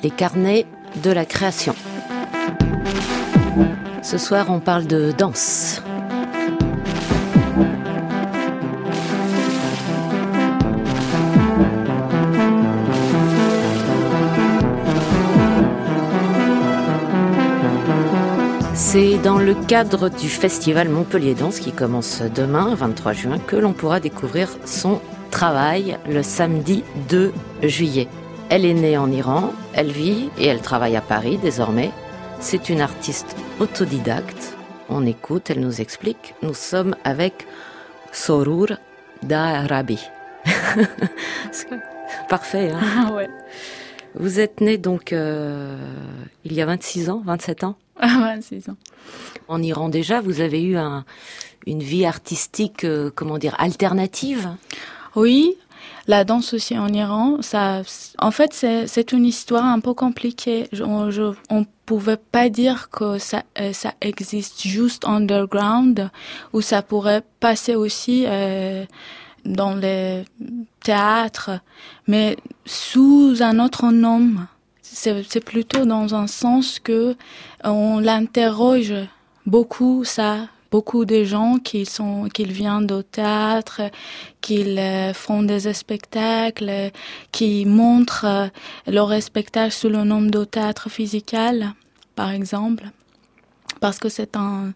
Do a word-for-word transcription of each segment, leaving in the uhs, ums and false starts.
les carnets de la création. Ce soir, on parle de danse. C'est dans le cadre du festival Montpellier Danse qui commence demain, vingt-trois juin, que l'on pourra découvrir son travail le samedi deux juillet. Elle est née en Iran, elle vit et elle travaille à Paris désormais. C'est une artiste autodidacte. On écoute, elle nous explique. Nous sommes avec Sorur Darabi. Parfait, hein? Ah ouais. Vous êtes née donc euh, il y a vingt-six ans, vingt-sept ans? vingt-six ans. En Iran déjà, vous avez eu un, une vie artistique, euh, comment dire, alternative? Oui, la danse aussi en Iran, ça, en fait, c'est, c'est une histoire un peu compliquée. Je, on, je, on pouvait pas dire que ça, euh, ça existe juste underground, ou ça pourrait passer aussi euh, dans les théâtres, mais sous un autre nom. C'est, c'est plutôt dans un sens que on l'interroge beaucoup, ça. Beaucoup de gens qui sont, qui viennent au théâtre, qui font des spectacles, qui montrent leurs spectacles sous le nom de théâtre physical, par exemple, parce que c'est un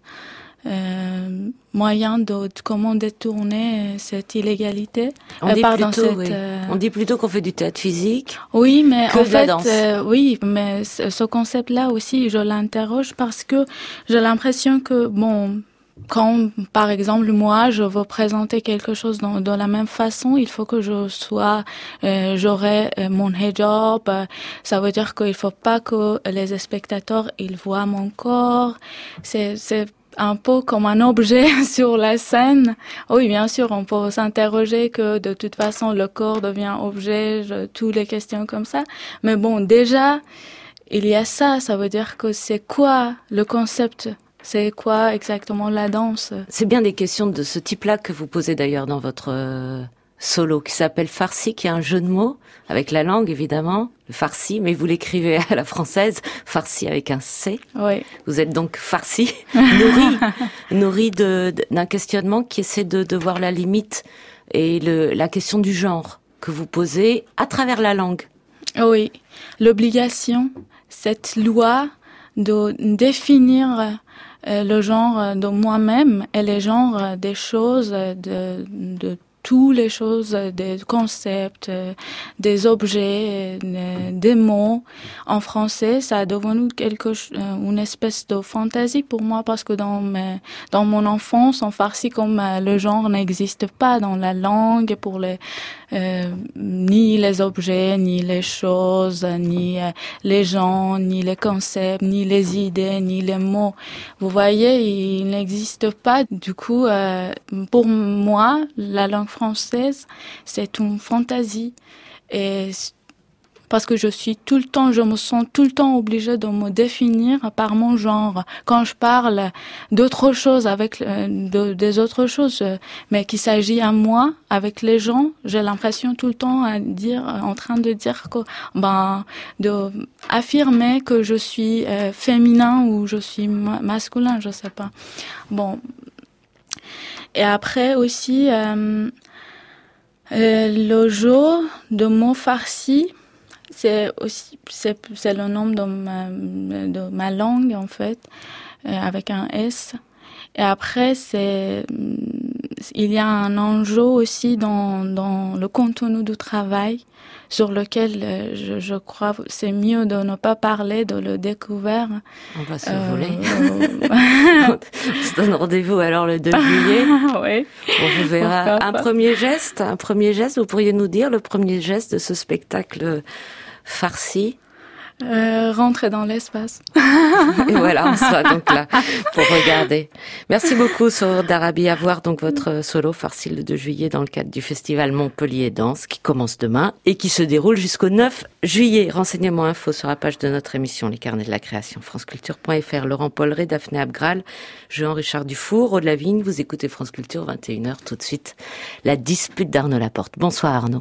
euh, moyen de, de comment détourner cette illégalité. On, euh, dit pardon, plutôt, cette, oui. euh... On dit plutôt qu'on fait du théâtre physique. Oui, mais que en de la fait, danse. Euh, oui, mais ce, ce concept-là aussi, je l'interroge parce que j'ai l'impression que bon. Quand, par exemple, moi, je veux présenter quelque chose dans, de la même façon, il faut que je sois, euh, j'aurai euh, mon hijab. Euh, ça veut dire qu'il faut pas que les spectateurs, ils voient mon corps. C'est, c'est un peu comme un objet sur la scène. Oui, bien sûr, on peut s'interroger que de toute façon, le corps devient objet, je, toutes les questions comme ça. Mais bon, déjà, il y a ça. Ça veut dire que c'est quoi le concept? C'est quoi exactement la danse? C'est bien des questions de ce type-là que vous posez d'ailleurs dans votre euh, solo qui s'appelle Farsi, qui est un jeu de mots avec la langue évidemment, le farsi, mais vous l'écrivez à la française, farsi avec un C. Oui. Vous êtes donc farsi, nourri, nourri de, de, d'un questionnement qui essaie de, de voir la limite et le, la question du genre que vous posez à travers la langue. Oui, l'obligation, cette loi de définir Euh, le genre de moi-même et le genre des choses, de, de toutes les choses, des concepts, des objets, des mots. En français, ça a devenu quelque, une espèce de fantaisie pour moi parce que dans, mes, dans mon enfance, en farsi, comme le genre n'existe pas dans la langue pour les, euh, ni les objets, ni les choses, ni euh, les gens, ni les concepts, ni les idées, ni les mots. Vous voyez, il n'existe pas. Du coup, euh, pour moi, la langue française, c'est une fantaisie. Et parce que je suis tout le temps, je me sens tout le temps obligée de me définir par mon genre. Quand je parle d'autres choses avec de, des autres choses, mais qu'il s'agit à moi avec les gens, j'ai l'impression tout le temps à dire, en train de dire que, ben, de affirmer que je suis euh, féminin ou je suis ma- masculin, je sais pas. Bon. Et après aussi, euh, euh, le jeu de mots farsi. C'est aussi, c'est, c'est le nom de ma, de ma langue, en fait, euh, avec un S. Et après, c'est, il y a un enjeu aussi dans, dans le contenu du travail, sur lequel euh, je, je crois que c'est mieux de ne pas parler, de le découvrir. On va se euh, voler. Euh... On se donne rendez-vous alors le deux juillet. Oui. On vous verra un premier geste, un premier geste. Vous pourriez nous dire le premier geste de ce spectacle farsi? Euh, rentrer dans l'espace. Et voilà, on sera donc là pour regarder. Merci beaucoup, Sorur Darabi. À voir donc votre solo farsi le deux juillet dans le cadre du festival Montpellier Danse qui commence demain et qui se déroule jusqu'au neuf juillet. Renseignements info sur la page de notre émission Les Carnets de la Création, franceculture point f r. Laurent Polleret, Daphné Abgral, Jean-Richard Dufour, Aude Lavigne. Vous écoutez France Culture, vingt et une heures tout de suite. La dispute d'Arnaud Laporte. Bonsoir Arnaud.